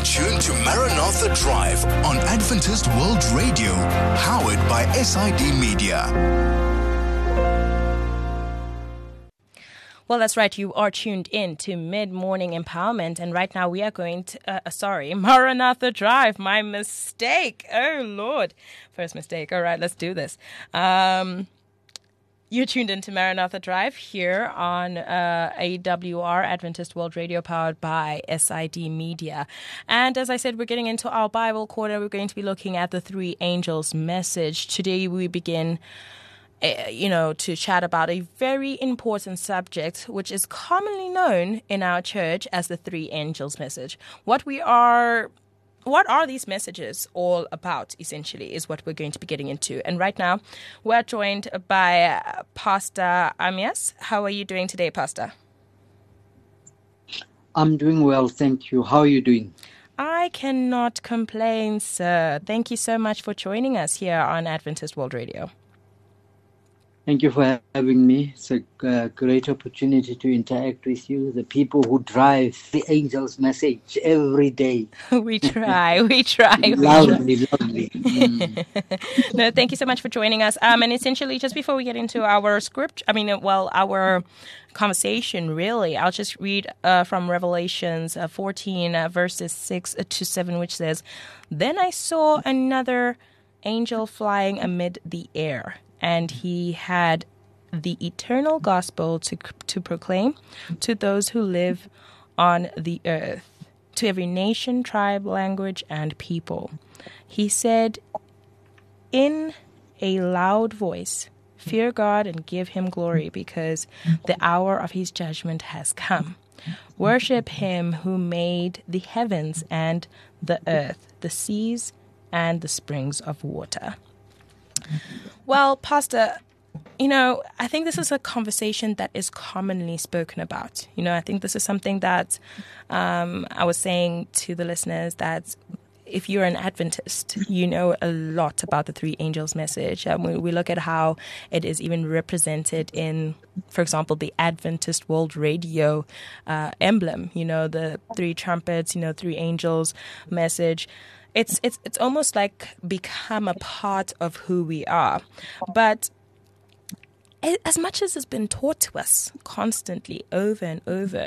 tuned to Maranatha Drive on Adventist World Radio, powered by SID Media. Well, that's right. You are tuned in to Mid-Morning Empowerment. And right now we are going to, Maranatha Drive. My mistake. Oh, Lord. First mistake. All right, let's do this. You're tuned into Maranatha Drive here on AWR, Adventist World Radio, powered by SID Media. And as I said, we're getting into our Bible quarter. We're going to be looking at the three angels' message. Today we begin to chat about a very important subject, which is commonly known in our church as the three angels' message. What are these messages all about, essentially, is what we're going to be getting into. And right now, we're joined by Pastor Amias. How are you doing today, Pastor? I'm doing well, thank you. How are you doing? I cannot complain, sir. Thank you so much for joining us here on Adventist World Radio. Thank you for having me. It's a great opportunity to interact with you, the people who drive the angel's message every day. We try. Lovely. No, thank you so much for joining us. And essentially, just before we get into our our conversation, really, I'll just read from Revelations 14, verses 6 to 7, which says, "Then I saw another angel flying amid the air, and he had the eternal gospel to proclaim to those who live on the earth, to every nation, tribe, language, and people. He said in a loud voice, 'Fear God and give him glory, because the hour of his judgment has come. Worship him who made the heavens and the earth, the seas, and the springs of water.'" Well, Pastor, I think this is a conversation that is commonly spoken about. I think this is something that I was saying to the listeners that if you're an Adventist, you know a lot about the three angels' message. We look at how it is even represented in, for example, the Adventist World Radio emblem, the three trumpets, three angels message. It's almost like become a part of who we are. But as much as it's been taught to us constantly over and over,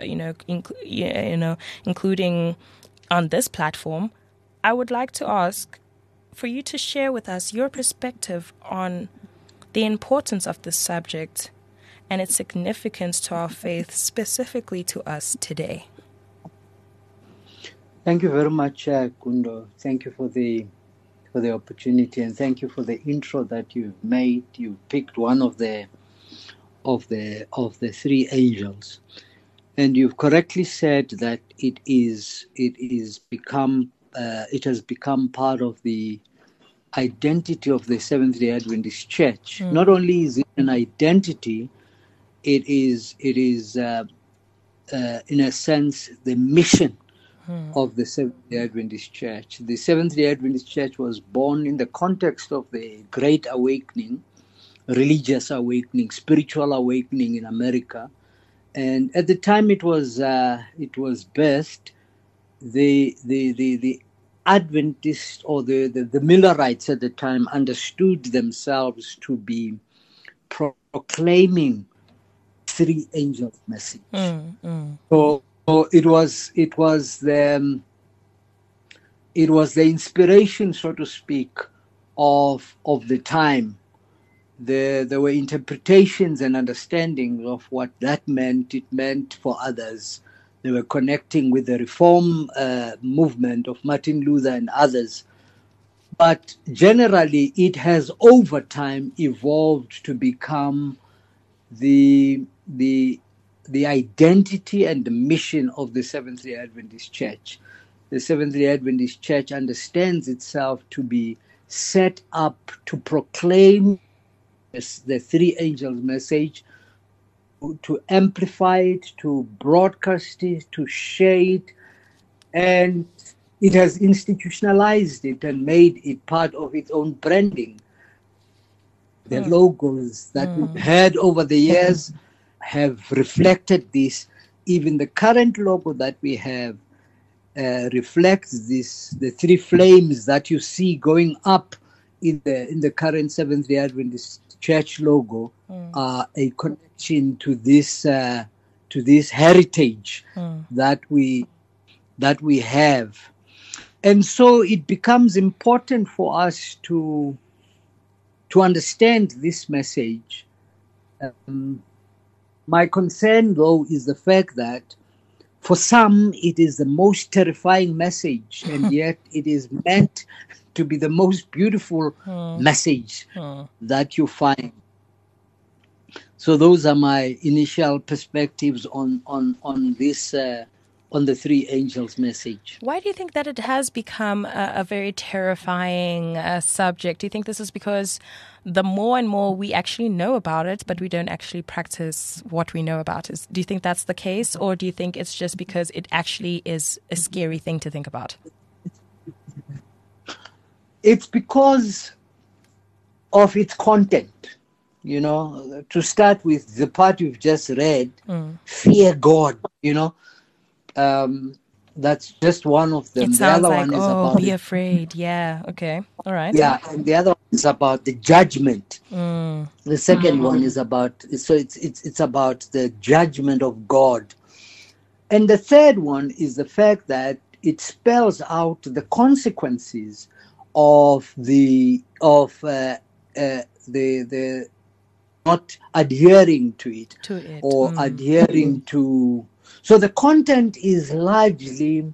including on this platform, I would like to ask for you to share with us your perspective on the importance of this subject and its significance to our faith, specifically to us today. Thank you very much, Kundo. Thank you for the opportunity, and thank you for the intro that you've made. You picked one of the three angels, and you've correctly said that it has become part of the identity of the Seventh-day Adventist Church. Not only is it an identity, it is in a sense the mission of the Seventh-day Adventist Church. The Seventh-day Adventist Church was born in the context of the Great Awakening, religious awakening, spiritual awakening in America. And at the time it was birthed, the Adventists or the Millerites at the time understood themselves to be proclaiming three angels' message. So it was the inspiration, so to speak, of the time. There were interpretations and understandings of what that meant. It meant for others. They were connecting with the Reform movement of Martin Luther and others. But generally, it has over time evolved to become the identity and the mission of the Seventh-day Adventist Church. The Seventh-day Adventist Church understands itself to be set up to proclaim the three angels' message, to amplify it, to broadcast it, to share it, and it has institutionalized it and made it part of its own branding. The logos that we've had over the years have reflected this. Even the current logo that we have reflects the three flames that you see going up in the current Seventh-day Adventist Church logo are a connection to this heritage that we have. And so it becomes important for us to understand this message. My concern, though, is the fact that for some it is the most terrifying message, and yet it is meant to be the most beautiful message that you find. So those are my initial perspectives on this. On the three angels message. Why do you think that it has become a very terrifying subject? Do you think this is because the more and more we actually know about it, but we don't actually practice what we know about it? Do you think that's the case, or do you think it's just because it actually is a scary thing to think about? It's because of its content. You know, to start with the part you've just read, fear God, you know. That's just one of them. It sounds like, be afraid. Yeah. Okay. All right. Yeah. And the other one is about the judgment. The second one is about, so it's about the judgment of God. And the third one is the fact that it spells out the consequences of the not adhering to it. Or adhering to. So the content is largely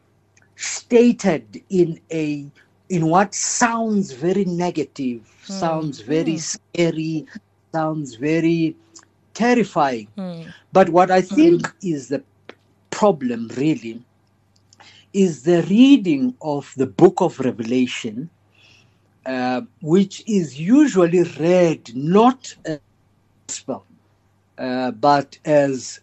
stated in what sounds very negative, sounds very scary, sounds very terrifying. But what I think is the problem really is the reading of the book of Revelation, which is usually read not as gospel, but as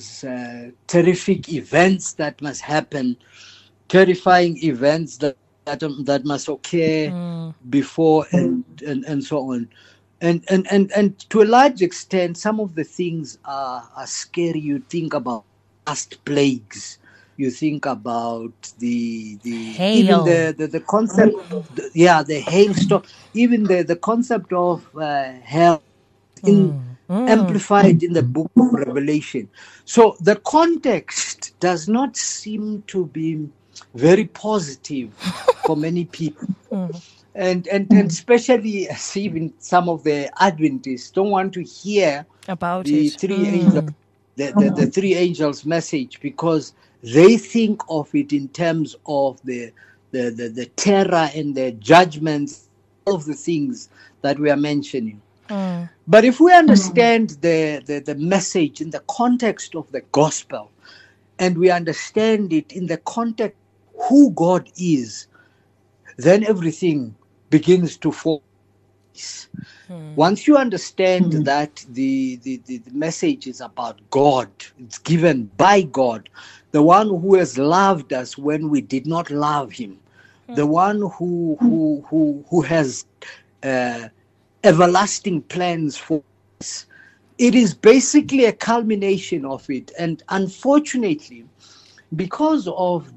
terrific events that must happen, terrifying events that must occur before and so on. And to a large extent, some of the things are scary. You think about past plagues. You think about the hail. Even the concept, the hailstorm. Even the concept of hell amplified in the book of Revelation. So the context does not seem to be very positive for many people. And especially as even some of the Adventists don't want to hear about the three angels, the three angels message, because they think of it in terms of the terror and the judgments, all of the things that we are mentioning. But if we understand the message in the context of the gospel, and we understand it in the context of who God is, then everything begins to fall. Once you understand that the message is about God, it's given by God, the one who has loved us when we did not love him, the one who has everlasting plans for us. It is basically a culmination of it. And unfortunately, because of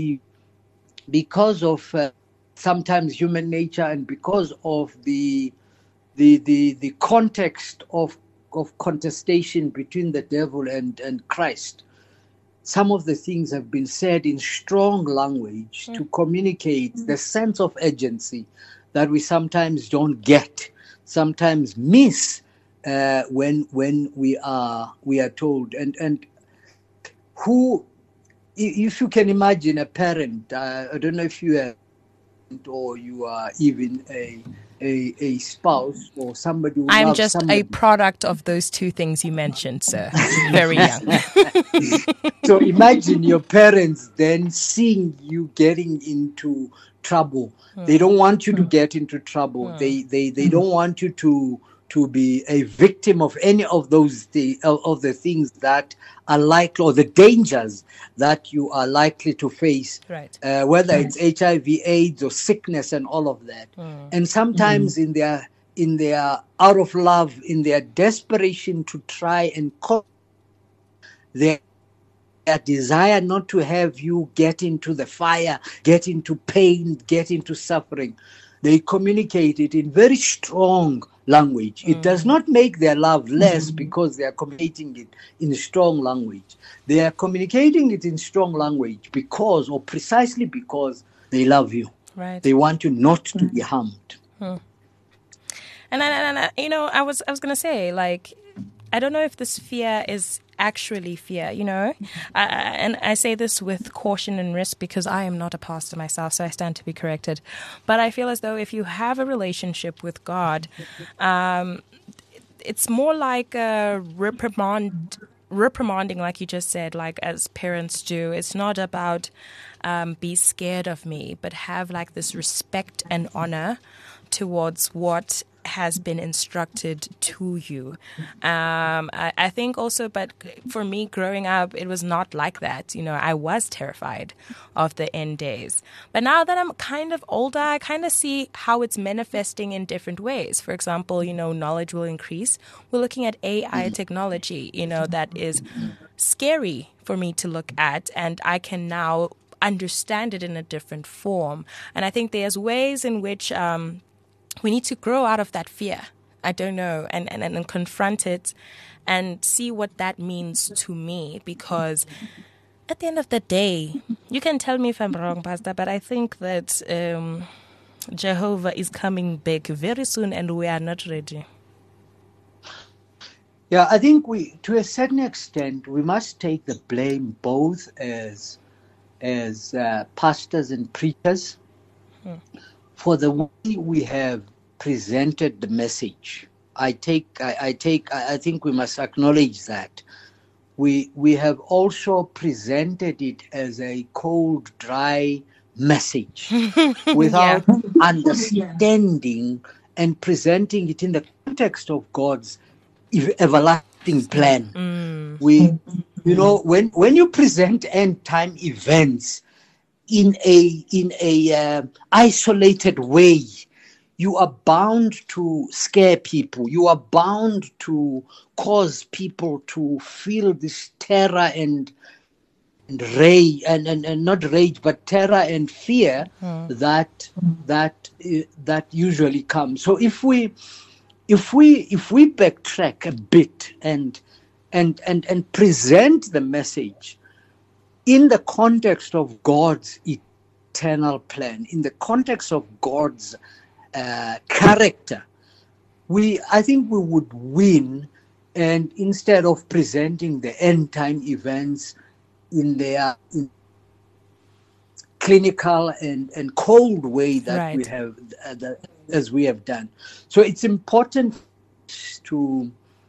sometimes human nature, and because of the context of contestation between the devil and Christ, some of the things have been said in strong language to communicate the sense of urgency that we sometimes don't get, sometimes miss when we are told. And who, if you can imagine a parent, I don't know if you are, or you are even a spouse or somebody who I'm loves just somebody. a product of those two things you mentioned, sir. Very young. So imagine your parents then seeing you getting into trouble. They don't want you to get into trouble. They don't want you to be a victim of any of those of the things that are likely, or the dangers that you are likely to face, right? Whether it's HIV, AIDS, or sickness, and all of that. And sometimes in their out of love, in their desperation to try and cope, they their desire not to have you get into the fire, get into pain, get into suffering. They communicate it in very strong language. It does not make their love less because they are communicating it in strong language. They are communicating it in strong language because, or precisely because, they love you. Right. They want you not to be harmed. And I was going to say, like, I don't know if this fear is actually fear, and I say this with caution and risk because I am not a pastor myself, so I stand to be corrected. But I feel as though if you have a relationship with God, it's more like a reprimanding, like you just said, like as parents do. It's not about be scared of me, but have like this respect and honor towards what has been instructed to you. I think also, but for me growing up, it was not like that. I was terrified of the end days. But now that I'm kind of older, I kind of see how it's manifesting in different ways. For example, knowledge will increase. We're looking at AI technology, that is scary for me to look at, and I can now understand it in a different form. And I think there's ways in which we need to grow out of that fear. I don't know, and confront it and see what that means to me. Because at the end of the day, you can tell me if I'm wrong, Pastor, but I think that Jehovah is coming back very soon and we are not ready. Yeah, I think to a certain extent, we must take the blame both as pastors and preachers for the way we have presented the message. I think we must acknowledge that we have also presented it as a cold, dry message without understanding and presenting it in the context of God's everlasting plan. When you present end time events in a isolated way, you are bound to scare people. You are bound to cause people to feel this terror and rage, and not rage, but terror and fear that usually comes. So if we backtrack a bit and present the message in the context of God's eternal plan, in the context of God's character, I think we would win. And instead of presenting the end time events in their clinical and cold way that we have, as we have done, so it's important to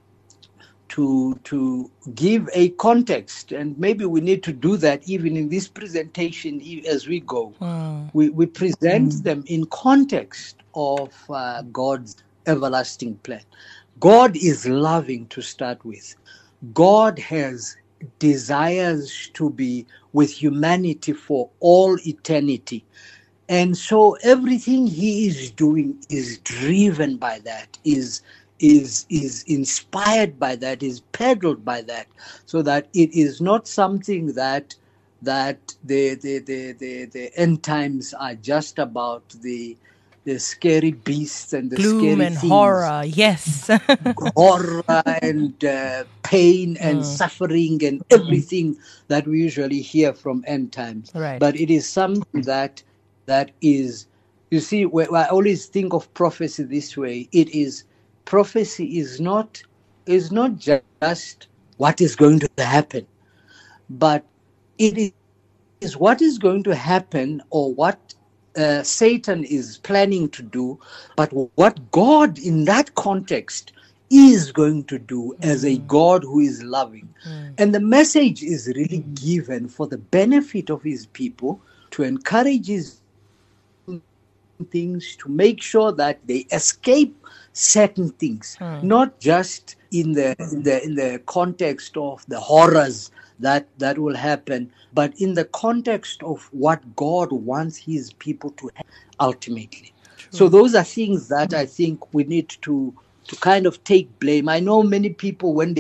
give a context, and maybe we need to do that even in this presentation as we go. We present them in context of God's everlasting plan. God is loving to start with. God has desires to be with humanity for all eternity. And so everything he is doing is driven by that, is inspired by that, is peddled by that, so that it is not something that the end times are just about the scary beasts and the gloom scary and things. horror, yes. Horror and pain and suffering and everything that we usually hear from end times. Right. But it is something that is, you see, I always think of prophecy this way. Prophecy is not just what is going to happen, but it is what is going to happen, or what Satan is planning to do, but what God in that context is going to do as a God who is loving. And the message is really given for the benefit of his people, to encourage his things, to make sure that they escape certain things, not just in the context of the horrors that will happen, but in the context of what God wants his people to have ultimately. True. So those are things that I think we need to kind of take blame. I know many people, when they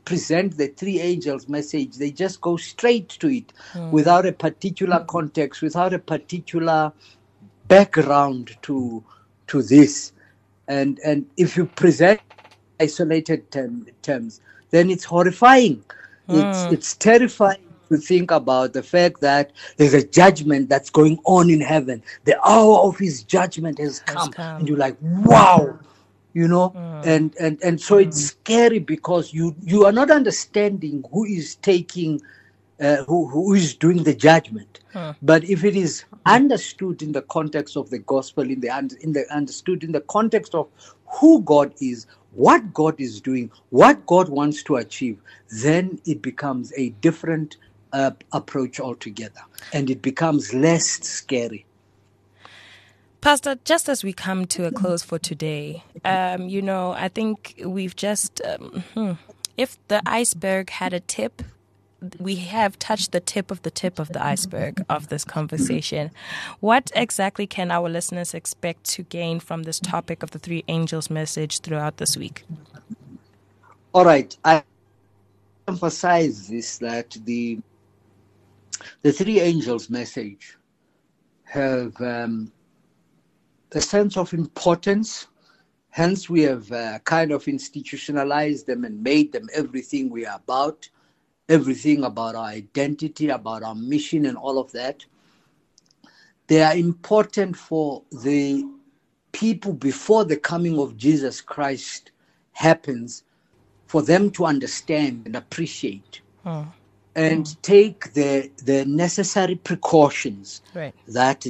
present the three angels' message, they just go straight to it without a particular context, without a particular background to this. And if you present isolated terms, then it's horrifying. It's terrifying to think about the fact that there's a judgment that's going on in heaven. The hour of his judgment has come. And you're like, wow, and so it's scary because you are not understanding who is taking, who is doing the judgment. But if it is understood in the context of the gospel, understood in the context of who God is, what God is doing, what God wants to achieve, then it becomes a different approach altogether, and it becomes less scary. Pastor, just as we come to a close for today, I think we've just, if the iceberg had a tip, we have touched the tip of the iceberg of this conversation. What exactly can our listeners expect to gain from this topic of the three angels' message throughout this week? All right. I emphasize this, that the three angels' message have a sense of importance. Hence, we have kind of institutionalized them and made them everything we are about. Everything about our identity, about our mission, and all of that. They are important for the people before the coming of Jesus Christ happens, for them to understand and appreciate and take the necessary precautions that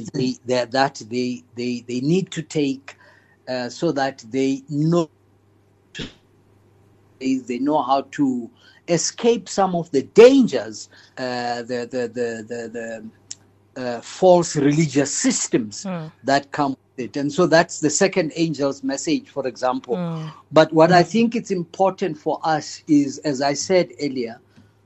they need to take so that they know how to escape some of the dangers, the false religious systems that come with it. And so that's the second angel's message, for example. But what I think it's important for us is, as I said earlier,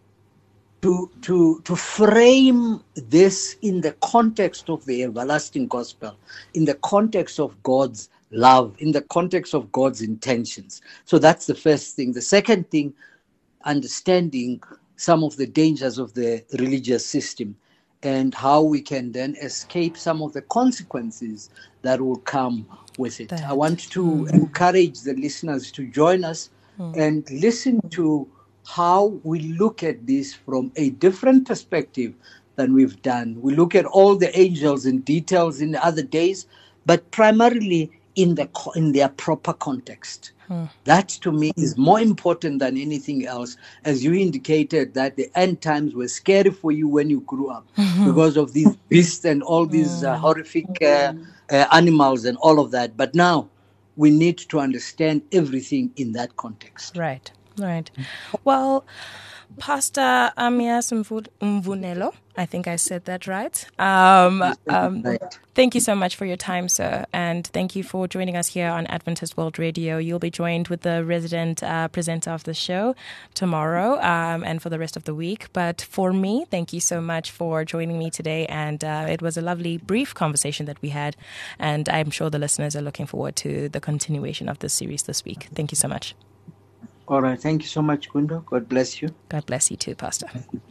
to frame this in the context of the everlasting gospel, in the context of God's love, in the context of God's intentions. So that's the first thing. The second thing, understanding some of the dangers of the religious system and how we can then escape some of the consequences that will come with it. I want to encourage the listeners to join us and listen to how we look at this from a different perspective than we've done. We look at all the angels in details in the other days, but primarily in their proper context. That to me is more important than anything else, as you indicated that the end times were scary for you when you grew up because of these beasts and all these horrific animals and all of that. But now we need to understand everything in that context. Right. Well, Pastor Amyas Mvunelo, I think I said that right. Thank you so much for your time, sir, and thank you for joining us here on Adventist World Radio. You'll be joined with the resident presenter of the show tomorrow and for the rest of the week. But for me, thank you so much for joining me today, and it was a lovely, brief conversation that we had, and I'm sure the listeners are looking forward to the continuation of this series this week. Thank you so much. All right. Thank you so much, Kundo. God bless you. God bless you too, Pastor.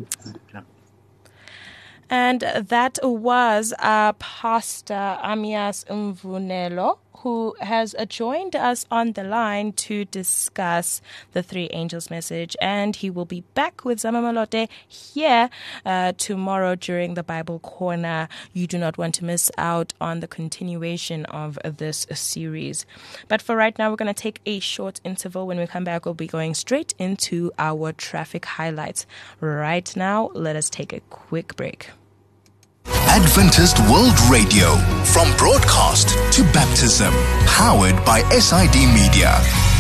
And that was Pastor Amyas Mvunelo, who has joined us on the line to discuss the three angels' message. And he will be back with Zamamalote here tomorrow during the Bible Corner. You do not want to miss out on the continuation of this series. But for right now, we're going to take a short interval. When we come back, we'll be going straight into our traffic highlights. Right now, let us take a quick break. Adventist World Radio, from broadcast to baptism, powered by SID Media.